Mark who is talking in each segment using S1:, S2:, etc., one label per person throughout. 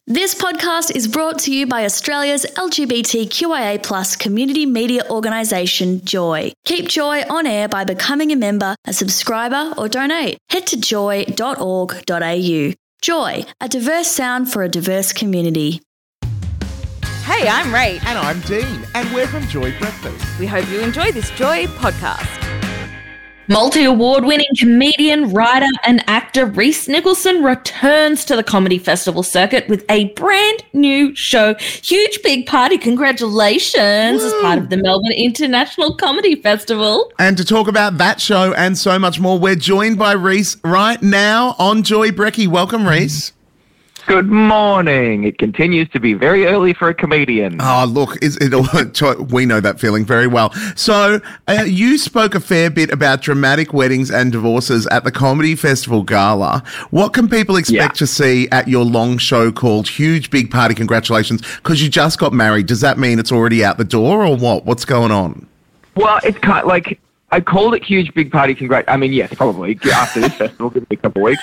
S1: This podcast is brought to you by Australia's LGBTQIA+ community media organisation, Joy. Keep Joy on air by becoming a member, a subscriber or donate. Head to joy.org.au. Joy, a diverse sound for a diverse community.
S2: Hey, I'm Rach.
S3: And I'm Dean, and we're from Joy Breakfast.
S2: We hope you enjoy this Joy podcast.
S4: Multi-award-winning comedian, writer and actor Rhys Nicholson returns to the comedy festival circuit with a brand new show. Huge Big Party Congratulations as part of the Melbourne International Comedy Festival.
S3: And to talk about that show and so much more, we're joined by Rhys right now on Joy Brecky. Welcome, Rhys.
S5: Good morning. It continues to be very early for a comedian.
S3: Oh, look, we know that feeling very well. So you spoke a fair bit about dramatic weddings and divorces at the Comedy Festival Gala. What can people expect to see at your long show called Huge Big Party Congratulations? Because you just got married. Does that mean it's already out the door or what? What's going on?
S5: Well, it's kind of like, I called it Huge Big Party yes, probably. After this festival, give me a couple of weeks.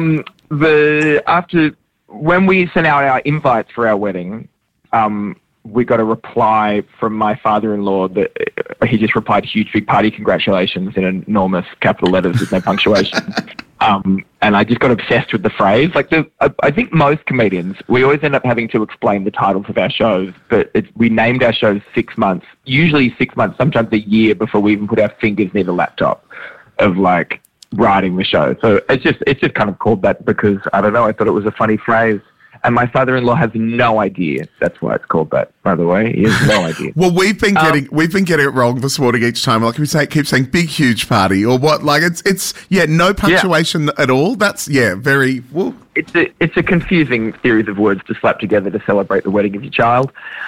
S5: When we sent out our invites for our wedding, we got a reply from my father-in-law that he just replied, Huge Big Party Congratulations, in enormous capital letters with no punctuation. And I just got obsessed with the phrase. I think most comedians, we always end up having to explain the titles of our shows, but we named our shows 6 months, usually 6 months, sometimes a year before we even put our fingers near the laptop of writing the show. So it's just kind of called that because, I don't know, I thought it was a funny phrase. And my father-in-law has no idea that's why it's called that, by the way. He has no idea.
S3: Well, we've been getting it wrong this morning each time. Keep saying big, huge party or what? It's no punctuation at all. That's, very... Well.
S5: It's a confusing series of words to slap together to celebrate the wedding of your child.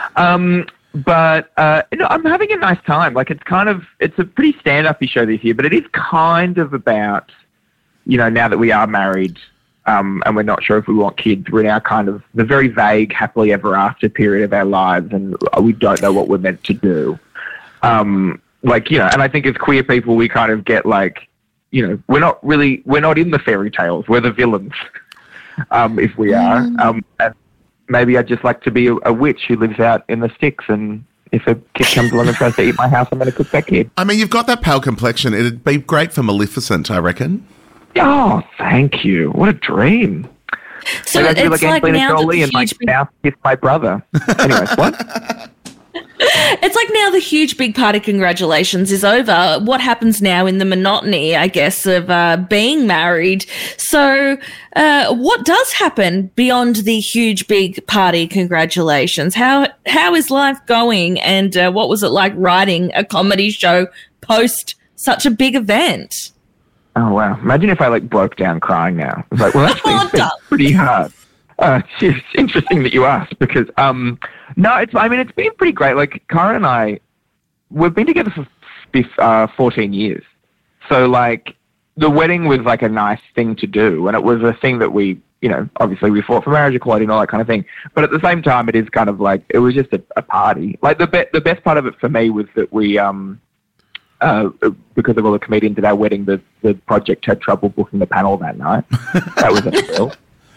S5: But I'm having a nice time. It's a pretty stand-up-y show this year, but it is kind of about, now that we are married and we're not sure if we want kids, we're now kind of the very vague happily ever after period of our lives, and we don't know what we're meant to do. And I think as queer people, we kind of get we're not in the fairy tales. We're the villains, if we are. And maybe I'd just like to be a witch who lives out in the sticks, and if a kid comes along and tries to eat my house, I'm going to cook that kid.
S3: I mean, you've got that pale complexion. It'd be great for Maleficent, I reckon.
S5: Oh, thank you. What a dream.
S4: So it's
S5: like Angelina Jolie and now kiss my brother. Anyways, what?
S4: It's like now the Huge Big Party Congratulations is over. What happens now in the monotony, I guess, of being married? So what does happen beyond the Huge Big Party Congratulations? How is life going, and what was it like writing a comedy show post such a big event?
S5: Oh, wow. Imagine if I broke down crying now. It's it's been pretty hard. It's interesting that you asked because, it's been pretty great. Cara and I, we've been together for 14 years. So, the wedding was, a nice thing to do. And it was a thing that we, obviously we fought for marriage equality and all that kind of thing. But at the same time, it is kind of it was just a party. The best part of it for me was that we, because of all the comedians at our wedding, the project had trouble booking the panel that night. That was unreal.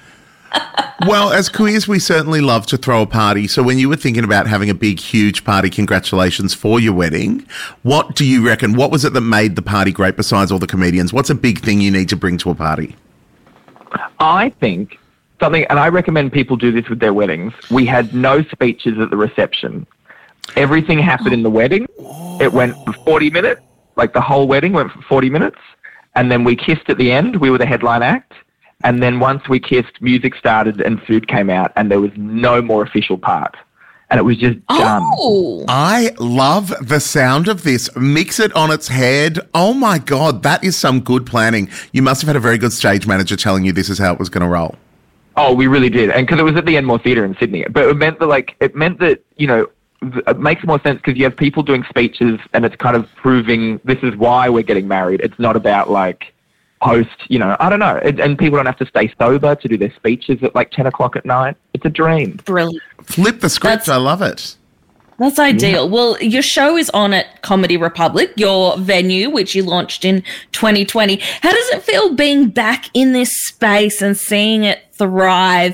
S3: Well, as queers, we certainly love to throw a party. So when you were thinking about having a big, huge party congratulations for your wedding, what do you reckon? What was it that made the party great besides all the comedians? What's a big thing you need to bring to a party?
S5: I think something, and I recommend people do this with their weddings, we had no speeches at the reception. Everything happened in the wedding. It went for 40 minutes. The whole wedding went for 40 minutes. And then we kissed at the end. We were the headline act. And then once we kissed, music started and food came out, and there was no more official part. And it was just done.
S4: Oh,
S3: I love the sound of this. Mix it on its head. Oh, my God, that is some good planning. You must have had a very good stage manager telling you this is how it was going to roll.
S5: Oh, we really did. And because it was at the Enmore Theatre in Sydney. But it meant that, it makes more sense because you have people doing speeches and it's kind of proving this is why we're getting married. It's not about post, I don't know. And people don't have to stay sober to do their speeches at 10 o'clock at night. It's a dream.
S4: Brilliant.
S3: Flip the script. I love it.
S4: That's ideal. Yeah. Well, your show is on at Comedy Republic, your venue, which you launched in 2020. How does it feel being back in this space and seeing it thrive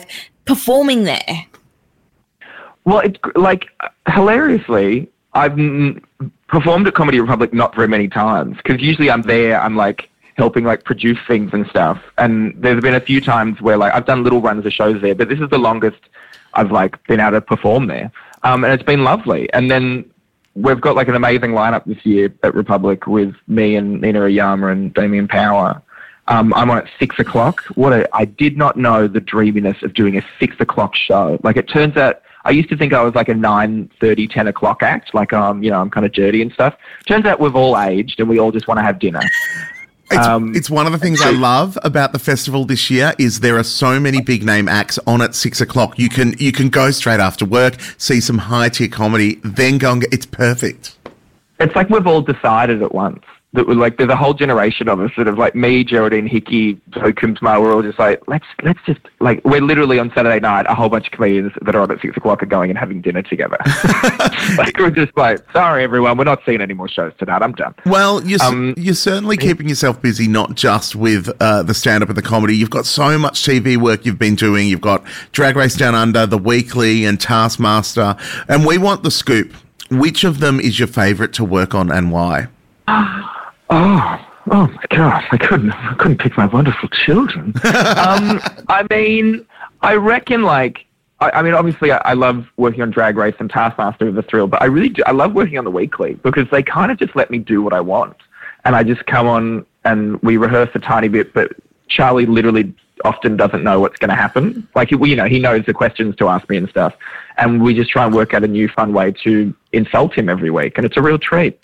S4: performing there?
S5: Well, it's like, hilariously, I've performed at Comedy Republic not very many times, because usually I'm there, I'm like helping like produce things and stuff. And there's been a few times where like I've done little runs of shows there, but this is the longest I've like been able to perform there. And it's been lovely. And then we've got like an amazing lineup this year at Republic with me and Nina Oyama and Damien Power. I'm on at 6 o'clock. I did not know the dreaminess of doing a 6 o'clock show. Like, it turns out, I used to think I was like a 9:30, 10 o'clock act, like, I'm kind of dirty and stuff. Turns out we've all aged and we all just want to have dinner.
S3: It's one of the things I love about the festival this year is there are so many big name acts on at 6 o'clock. You can go straight after work, see some high tier comedy, then go and it's perfect.
S5: It's like we've all decided at once that we're like, there's a whole generation of us that have like me, Geraldine Hickey, Zoe Kumsma, we're all just like, let's just like, we're literally on Saturday night, a whole bunch of comedians that are on at 6 o'clock are going and having dinner together. Like, we're just like, sorry everyone, we're not seeing any more shows tonight, I'm done.
S3: Well, you're certainly keeping yourself busy, not just with the stand-up and the comedy. You've got so much TV work you've been doing. You've got Drag Race Down Under, The Weekly and Taskmaster, and we want the scoop. Which of them is your favourite to work on and why?
S5: Oh my God! I couldn't pick my wonderful children. I mean, I reckon like, I mean, obviously I love working on Drag Race and Taskmaster is a thrill, but I love working on The Weekly because they kind of just let me do what I want, and I just come on and we rehearse a tiny bit, but Charlie literally often doesn't know what's going to happen. Like, he knows the questions to ask me and stuff, and we just try and work out a new fun way to insult him every week, and it's a real treat.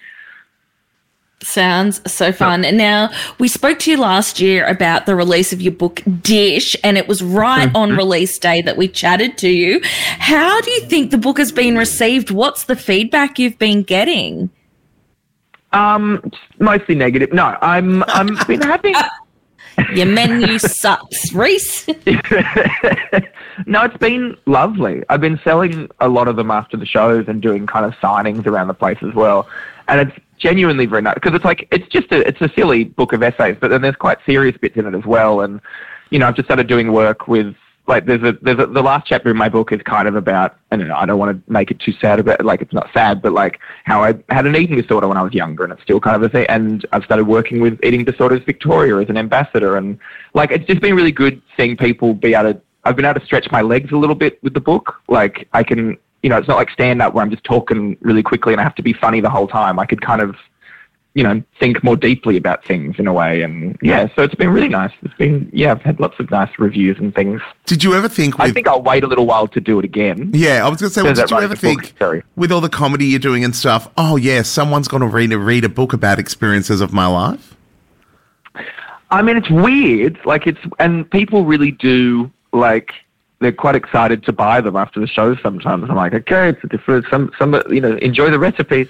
S4: Sounds so fun. And now, we spoke to you last year about the release of your book, Dish, and it was right on release day that we chatted to you. How do you think the book has been received? What's the feedback you've been getting?
S5: Mostly negative. No, I'm been having...
S4: Your menu sucks, Reese.
S5: No, it's been lovely. I've been selling a lot of them after the shows and doing kind of signings around the place as well. And it's genuinely very nice because it's like, it's a silly book of essays, but then there's quite serious bits in it as well. And, I've just started doing work with, like, the last chapter in my book is kind of about, and I don't want to make it too sad about, like, it's not sad, but like how I had an eating disorder when I was younger, and it's still kind of a thing. And I've started working with Eating Disorders Victoria as an ambassador, and like, it's just been really good seeing people I've been able to stretch my legs a little bit with the book. Like, I can, it's not like stand up where I'm just talking really quickly and I have to be funny the whole time. I could kind of, think more deeply about things in a way. And yeah, so it's been really nice. I've had lots of nice reviews and things.
S3: Did you ever think...
S5: I think I'll wait a little while to do it again.
S3: Yeah, I was going to say, did you ever think, with all the comedy you're doing and stuff, oh yeah, someone's going to read a book about experiences of my life?
S5: I mean, it's weird. Like, and people really do, like, they're quite excited to buy them after the show sometimes. I'm like, okay, it's a different, enjoy the recipes.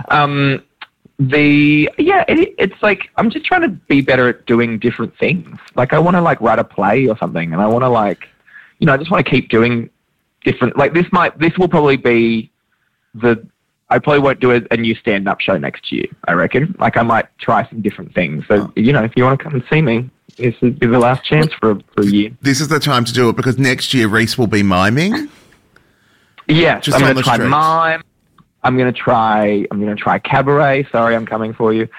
S5: It's like, I'm just trying to be better at doing different things. Like, I want to like write a play or something, and I want to like, I just want to keep doing different, like this will probably be I probably won't do a new stand-up show next year, I reckon. Like, I might try some different things. So, if you want to come and see me, this would be the last chance for a year.
S3: This is the time to do it because next year Reese will be miming.
S5: Yeah, I'm going to try mime. I'm going to try cabaret. Sorry, I'm coming for you.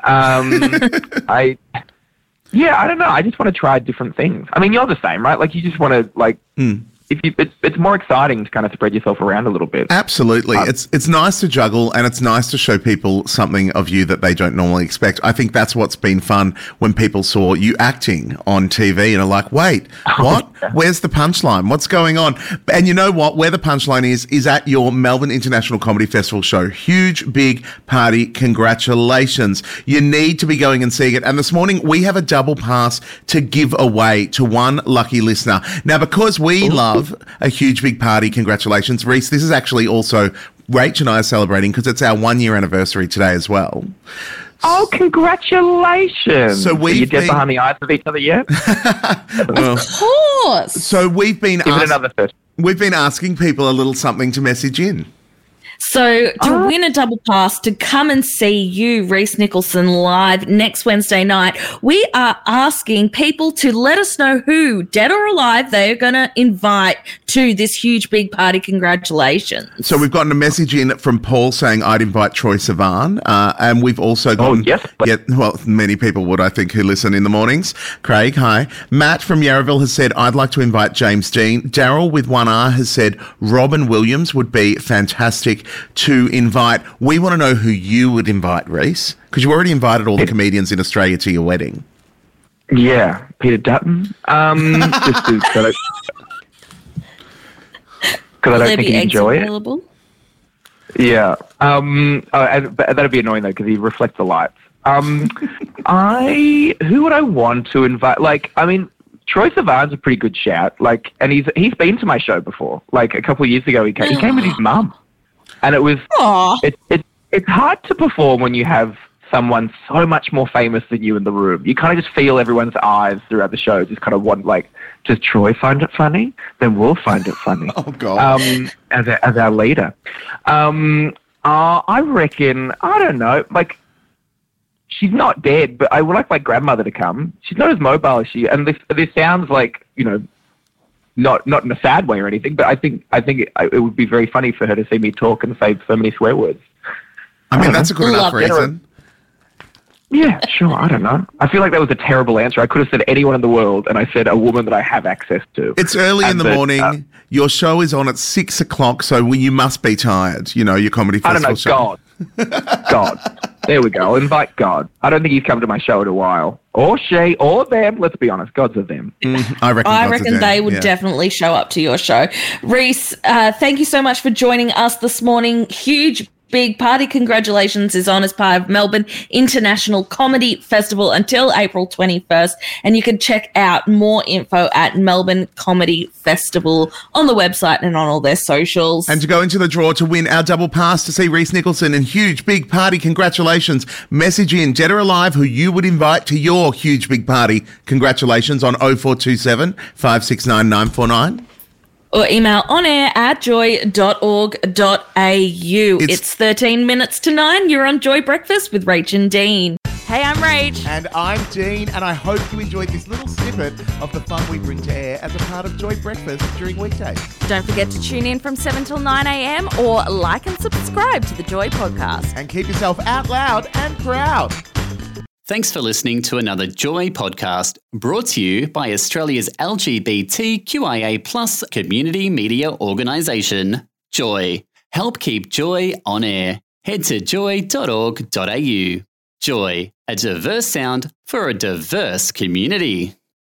S5: I don't know. I just want to try different things. I mean, you're the same, right? Like, you just want to like. It's more exciting to kind of spread yourself around a little bit.
S3: Absolutely. It's nice to juggle, and it's nice to show people something of you that they don't normally expect. I think that's what's been fun when people saw you acting on TV and are like, wait, what? Where's the punchline? What's going on? And you know what? Where the punchline is at your Melbourne International Comedy Festival show. Huge, big party. Congratulations. You need to be going and seeing it. And this morning, we have a double pass to give away to one lucky listener. Now, because we love a huge big party, congratulations, Reese. This is actually also Rach and I are celebrating because it's our 1 year anniversary today as well.
S5: Oh, congratulations!
S3: So
S5: are you dead behind the eyes of each other yet?
S3: Well,
S4: of course.
S3: So we've been
S5: Give it another first.
S3: We've been asking people a little something to message in.
S4: So to win a double pass to come and see you, Reese Nicholson, live next Wednesday night, we are asking people to let us know who, dead or alive, they're going to invite to this huge big party. Congratulations.
S3: So we've gotten a message in from Paul saying I'd invite Troye Sivan. And we've also gotten... many people would, I think, who listen in the mornings. Craig, hi. Matt from Yarraville has said, I'd like to invite James Dean. Daryl with 1R has said, Robin Williams would be fantastic to invite. We want to know who you would invite, Reese, because you already invited all the comedians in Australia to your wedding.
S5: Yeah, Peter Dutton. Just because I don't think he'd enjoy it. Yeah. But that'd be annoying though because he reflects the lights. Who would I want to invite? Troye Sivan's a pretty good shout. And he's been to my show before. A couple of years ago, he came with his mum, and it was. It's hard to perform when you have someone so much more famous than you in the room. You kind of just feel everyone's eyes throughout the show. Just kind of want does Troye find it funny? Then we'll find it funny.
S3: Oh God!
S5: As our leader, I reckon. I don't know. She's not dead, but I would like my grandmother to come. She's not as mobile as she, and this sounds not in a sad way or anything, but I think it would be very funny for her to see me talk and say so many swear words.
S3: I mean, that's a good enough reason.
S5: Yeah, sure. I don't know. I feel like that was a terrible answer. I could have said anyone in the world, and I said a woman that I have access to.
S3: It's early in the morning. Your show is on at 6 o'clock, so you must be tired. Your comedy festival show.
S5: God. There we go. I'll invite God. I don't think he's come to my show in a while. Or she, or them. Let's be honest. God's of them.
S3: I reckon
S4: they would definitely show up to your show. Reese, thank you so much for joining us this morning. Huge big party congratulations is on as part of Melbourne International Comedy Festival until April 21st. And you can check out more info at Melbourne Comedy Festival on the website and on all their socials.
S3: And to go into the draw to win our double pass to see Reese Nicholson and huge big party congratulations, message in dead or alive who you would invite to your huge big party congratulations on 0427 569 949.
S4: Or email onair@joy.org.au. It's 13 minutes to 9. You're on Joy Breakfast with Rach and Dean.
S2: Hey, I'm Rach.
S3: And I'm Dean, and I hope you enjoyed this little snippet of the fun we bring to air as a part of Joy Breakfast during weekdays.
S2: Don't forget to tune in from 7 till 9 a.m. or like and subscribe to the Joy podcast.
S3: And keep yourself out loud and proud.
S6: Thanks for listening to another Joy podcast brought to you by Australia's LGBTQIA+ community media organisation, Joy. Help keep Joy on air. Head to joy.org.au. Joy, a diverse sound for a diverse community.